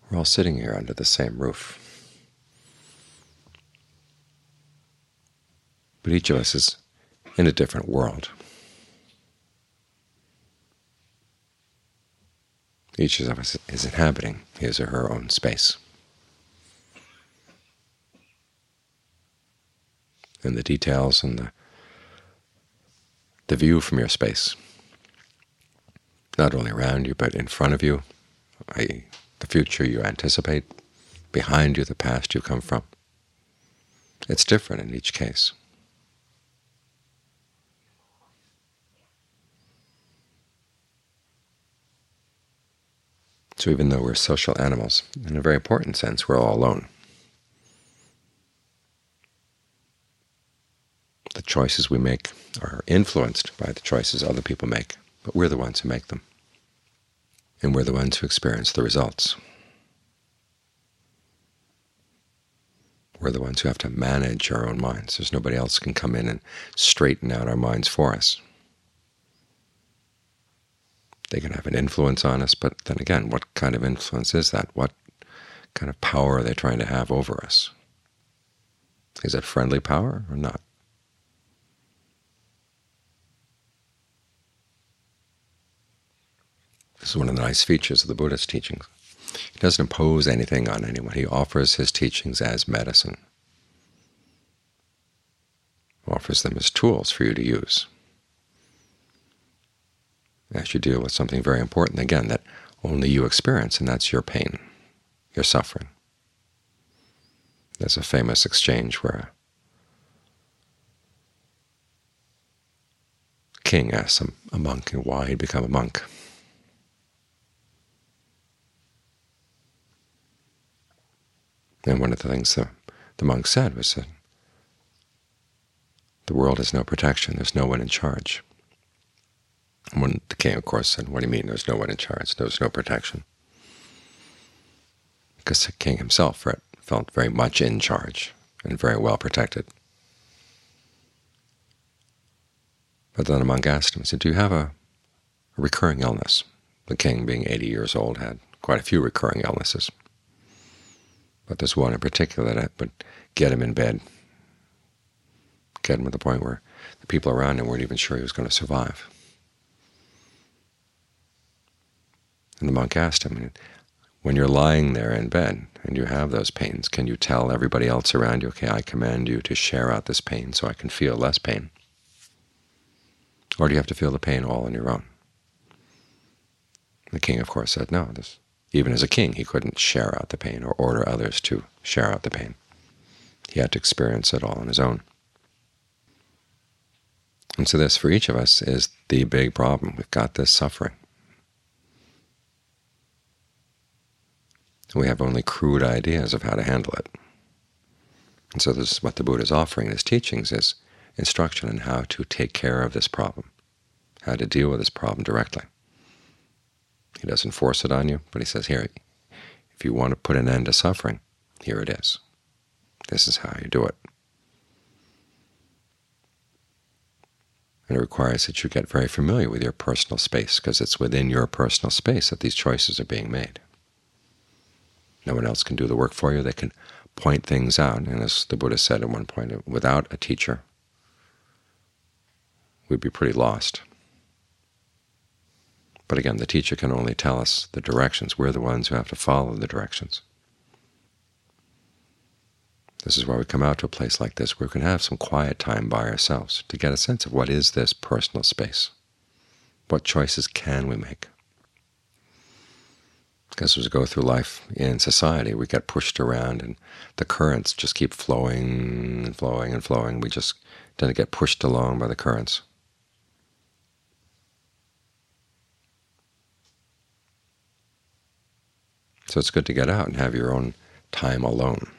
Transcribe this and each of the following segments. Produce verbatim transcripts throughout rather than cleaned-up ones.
We're all sitting here under the same roof, but each of us is in a different world. Each of us is inhabiting his or her own space. And the details and the, the view from your space, not only around you but in front of you, that is the future you anticipate, behind you the past you come from, it's different in each case. So even though we're social animals, in a very important sense, we're all alone. The choices we make are influenced by the choices other people make, but we're the ones who make them, and we're the ones who experience the results. We're the ones who have to manage our own minds. There's nobody else who can come in and straighten out our minds for us. They can have an influence on us, but then again, what kind of influence is that? What kind of power are they trying to have over us? Is it friendly power or not? This is one of the nice features of the Buddha's teachings. He doesn't impose anything on anyone. He offers his teachings as medicine. He offers them as tools for you to use as you deal with something very important, again, that only you experience, and that's your pain, your suffering. There's a famous exchange where a king asks a monk why he'd become a monk. And one of the things the, the monk said was that the world has no protection, there's no one in charge. And when the king, of course, said, what do you mean there's no one in charge, there's no protection? Because the king himself felt very much in charge and very well protected. But then the monk asked him, he said, do you have a, a recurring illness? The king, being eighty years old, had quite a few recurring illnesses. But there's one in particular that would get him in bed, get him to the point where the people around him weren't even sure he was going to survive. And the monk asked him, when you're lying there in bed and you have those pains, can you tell everybody else around you, okay, I command you to share out this pain so I can feel less pain? Or do you have to feel the pain all on your own? The king, of course, said no. This, even as a king, he couldn't share out the pain or order others to share out the pain. He had to experience it all on his own. And so this, for each of us, is the big problem. We've got this suffering. We have only crude ideas of how to handle it. And so this is what the Buddha is offering in his teachings, is instruction on how to take care of this problem, how to deal with this problem directly. He doesn't force it on you, but he says, here, if you want to put an end to suffering, here it is. This is how you do it. And it requires that you get very familiar with your personal space, because it's within your personal space that these choices are being made. No one else can do the work for you. They can point things out. And as the Buddha said at one point, without a teacher, we'd be pretty lost. But again, the teacher can only tell us the directions. We're the ones who have to follow the directions. This is why we come out to a place like this, where we can have some quiet time by ourselves to get a sense of what is this personal space. What choices can we make? Because as we go through life in society, we get pushed around, and the currents just keep flowing and flowing and flowing. We just tend to get pushed along by the currents. So it's good to get out and have your own time alone.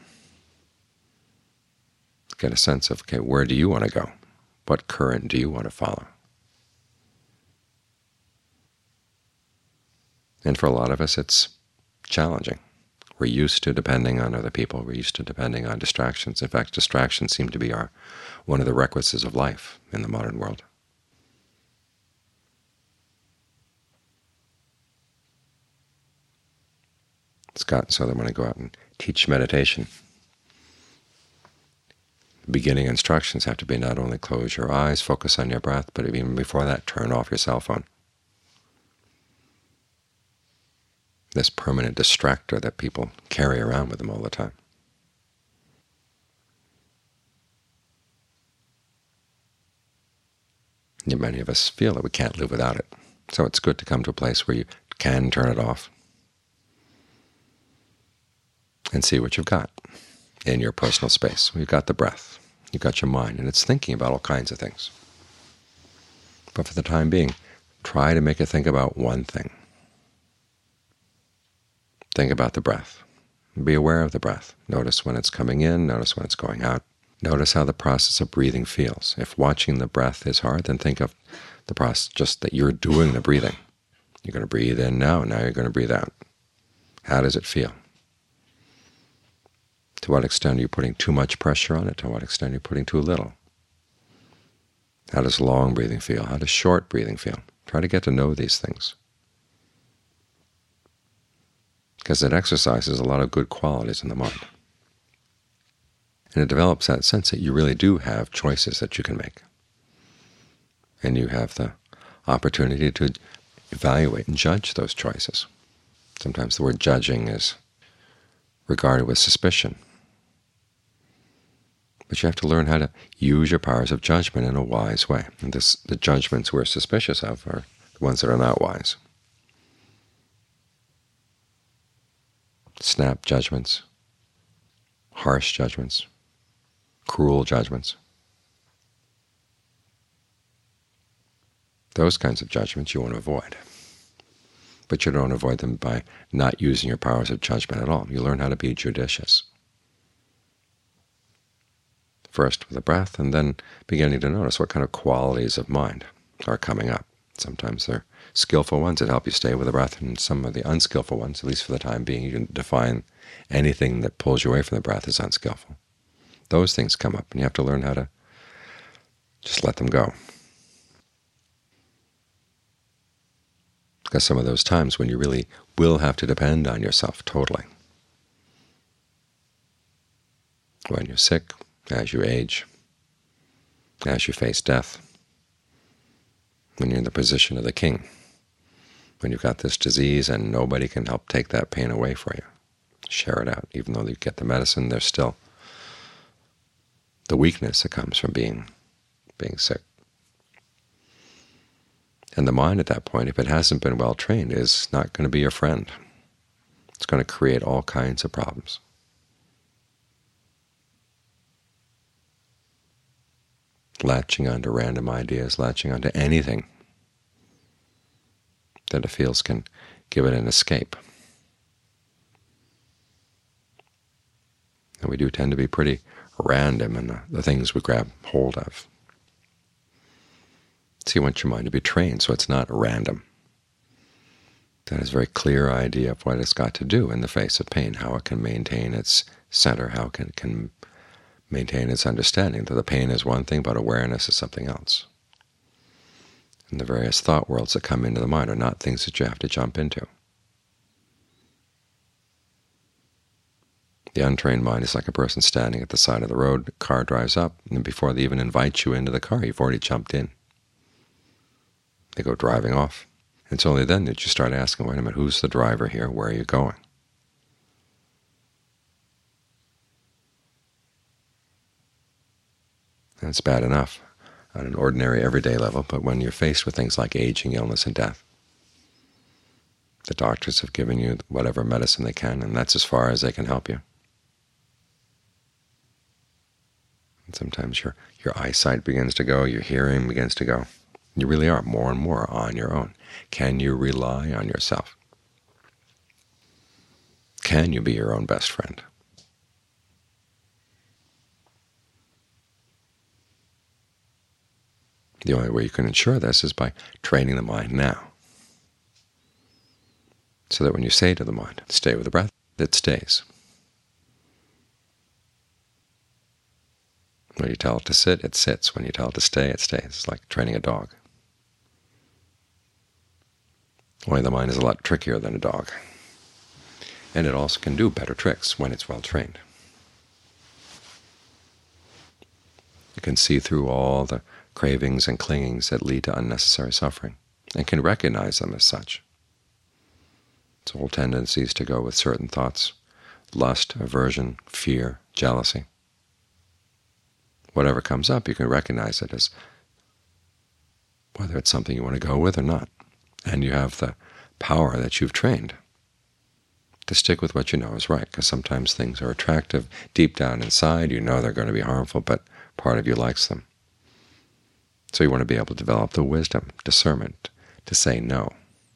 Get a sense of, okay, where do you want to go? What current do you want to follow? And for a lot of us, it's challenging. We're used to depending on other people. We're used to depending on distractions. In fact, distractions seem to be our one of the requisites of life in the modern world. It's gotten so that when I go out and teach meditation, beginning instructions have to be not only close your eyes, focus on your breath, but even before that, turn off your cell phone. This permanent distractor that people carry around with them all the time. Yet many of us feel that we can't live without it. So it's good to come to a place where you can turn it off and see what you've got in your personal space. You've got the breath, you've got your mind, and it's thinking about all kinds of things. But for the time being, try to make it think about one thing. Think about the breath. Be aware of the breath. Notice when it's coming in, notice when it's going out. Notice how the process of breathing feels. If watching the breath is hard, then think of the process just that you're doing the breathing. You're going to breathe in now, now you're going to breathe out. How does it feel? To what extent are you putting too much pressure on it? To what extent are you putting too little? How does long breathing feel? How does short breathing feel? Try to get to know these things, because it exercises a lot of good qualities in the mind. And it develops that sense that you really do have choices that you can make. And you have the opportunity to evaluate and judge those choices. Sometimes the word judging is regarded with suspicion. But you have to learn how to use your powers of judgment in a wise way. And this, the judgments we're suspicious of are the ones that are not wise. Snap judgments, harsh judgments, cruel judgments. Those kinds of judgments you want to avoid. But you don't avoid them by not using your powers of judgment at all. You learn how to be judicious. First with the breath, and then beginning to notice what kind of qualities of mind are coming up. Sometimes they're skillful ones that help you stay with the breath, and some of the unskillful ones, at least for the time being, you can define anything that pulls you away from the breath as unskillful. Those things come up, and you have to learn how to just let them go. Because some of those times when you really will have to depend on yourself totally, when you're sick, as you age, as you face death, when you're in the position of the king, when you've got this disease and nobody can help take that pain away for you, share it out. Even though you get the medicine, there's still the weakness that comes from being being sick. And the mind at that point, if it hasn't been well trained, is not going to be your friend. It's going to create all kinds of problems. Latching onto random ideas, latching onto anything that it feels can give it an escape. And we do tend to be pretty random in the, the things we grab hold of. So you want your mind to be trained so it's not random. That has a very clear idea of what it's got to do in the face of pain, how it can maintain its center, how it can, can maintain its understanding that the pain is one thing, but awareness is something else. And the various thought worlds that come into the mind are not things that you have to jump into. The untrained mind is like a person standing at the side of the road, the car drives up, and before they even invite you into the car, you've already jumped in. They go driving off. It's only then that you start asking, wait a minute, who's the driver here? Where are you going? And it's bad enough on an ordinary, everyday level, but when you're faced with things like aging, illness, and death, the doctors have given you whatever medicine they can, and that's as far as they can help you. And sometimes your, your eyesight begins to go, your hearing begins to go. You really are more and more on your own. Can you rely on yourself? Can you be your own best friend? The only way you can ensure this is by training the mind now, so that when you say to the mind, stay with the breath, it stays. When you tell it to sit, it sits. When you tell it to stay, it stays. It's like training a dog. Only the mind is a lot trickier than a dog. And it also can do better tricks when it's well trained. It can see through all the cravings and clingings that lead to unnecessary suffering, and can recognize them as such. Its whole tendencies to go with certain thoughts: lust, aversion, fear, jealousy. Whatever comes up, you can recognize it as whether it's something you want to go with or not. And you have the power that you've trained to stick with what you know is right, because sometimes things are attractive. Deep down inside, you know they're going to be harmful, but part of you likes them. So you want to be able to develop the wisdom, discernment, to say no,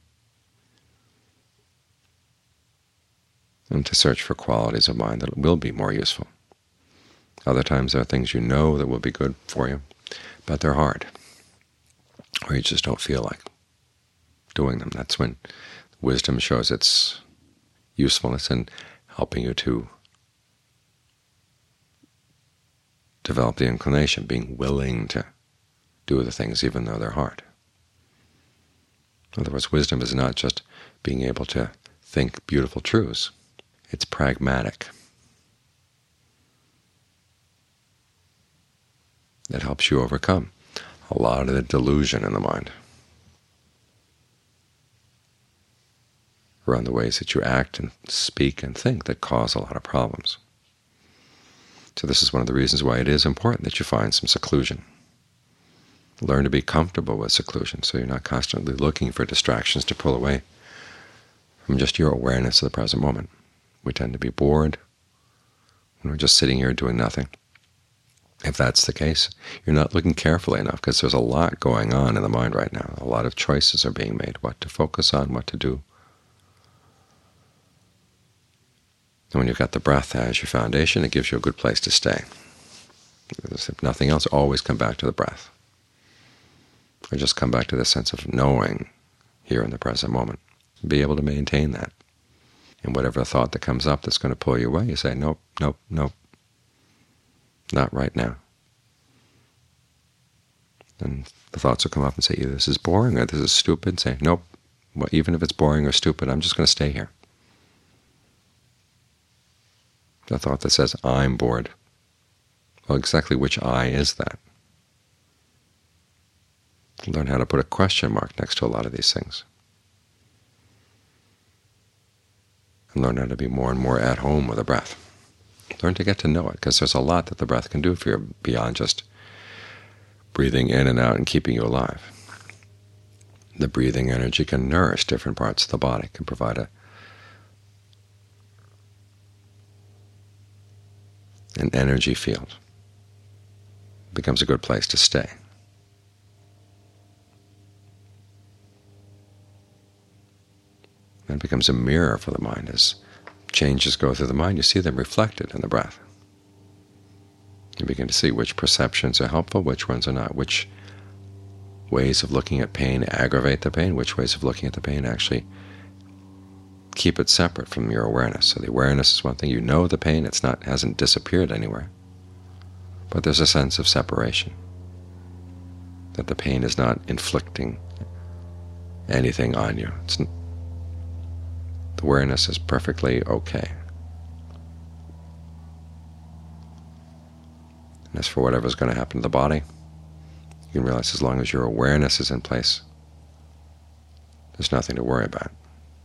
and to search for qualities of mind that will be more useful. Other times there are things you know that will be good for you, but they're hard, or you just don't feel like doing them. That's when wisdom shows its usefulness in helping you to develop the inclination, being willing to do the things even though they're hard. In other words, wisdom is not just being able to think beautiful truths. It's pragmatic. It helps you overcome a lot of the delusion in the mind around the ways that you act and speak and think that cause a lot of problems. So this is one of the reasons why it is important that you find some seclusion. Learn to be comfortable with seclusion, so you're not constantly looking for distractions to pull away from just your awareness of the present moment. We tend to be bored when we're just sitting here doing nothing. If that's the case, you're not looking carefully enough, because there's a lot going on in the mind right now. A lot of choices are being made, what to focus on, what to do. And when you've got the breath as your foundation, it gives you a good place to stay. If nothing else, always come back to the breath. Or just come back to the sense of knowing here in the present moment. Be able to maintain that. And whatever thought that comes up that's going to pull you away, you say, nope, nope, nope, not right now. And the thoughts will come up and say, either this is boring or this is stupid. Say, nope, well, even if it's boring or stupid, I'm just going to stay here. The thought that says, I'm bored. Well, exactly which I is that? Learn how to put a question mark next to a lot of these things. And learn how to be more and more at home with the breath. Learn to get to know it, because there's a lot that the breath can do for you beyond just breathing in and out and keeping you alive. The breathing energy can nourish different parts of the body, can provide a an energy field. It becomes a good place to stay. And it becomes a mirror for the mind. As changes go through the mind, you see them reflected in the breath. You begin to see which perceptions are helpful, which ones are not, which ways of looking at pain aggravate the pain, which ways of looking at the pain actually keep it separate from your awareness. So the awareness is one thing. You know the pain. It's not hasn't disappeared anywhere. But there's a sense of separation, that the pain is not inflicting anything on you. It's, the awareness is perfectly okay. And as for whatever's going to happen to the body, you can realize as long as your awareness is in place, there's nothing to worry about.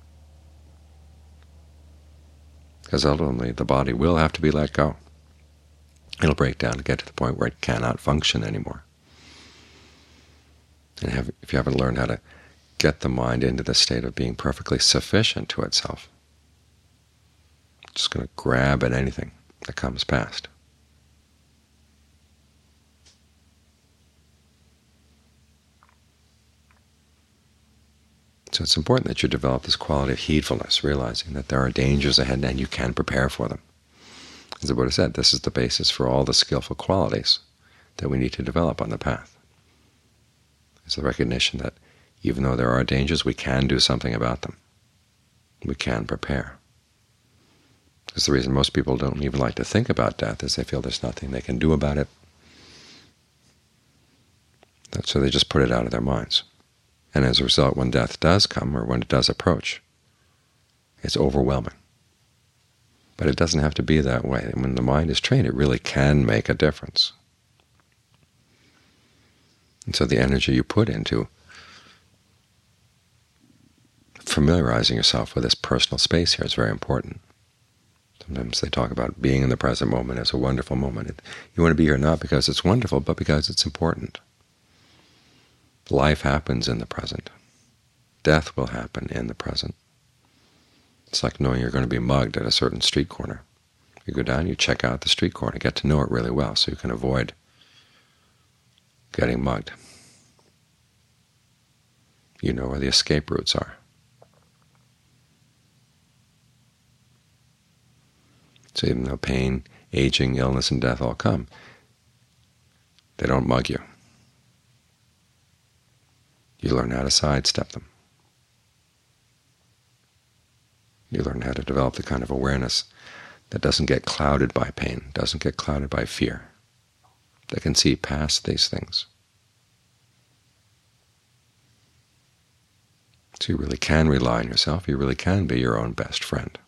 Because ultimately the body will have to be let go. It'll break down and get to the point where it cannot function anymore. And have, if you haven't learned how to get the mind into the state of being perfectly sufficient to itself, it's just going to grab at anything that comes past. So it's important that you develop this quality of heedfulness, realizing that there are dangers ahead and you can prepare for them. As the Buddha said, this is the basis for all the skillful qualities that we need to develop on the path. It's the recognition that even though there are dangers, we can do something about them. We can prepare. Because the reason most people don't even like to think about death is they feel there's nothing they can do about it. So they just put it out of their minds. And as a result, when death does come, or when it does approach, it's overwhelming. But it doesn't have to be that way. And when the mind is trained, it really can make a difference. And so the energy you put into familiarizing yourself with this personal space here is very important. Sometimes they talk about being in the present moment as a wonderful moment. It, you want to be here not because it's wonderful, but because it's important. Life happens in the present. Death will happen in the present. It's like knowing you're going to be mugged at a certain street corner. You go down, you check out the street corner, get to know it really well so you can avoid getting mugged. You know where the escape routes are. So even though pain, aging, illness, and death all come, they don't mug you. You learn how to sidestep them. You learn how to develop the kind of awareness that doesn't get clouded by pain, doesn't get clouded by fear, that can see past these things. So you really can rely on yourself. You really can be your own best friend.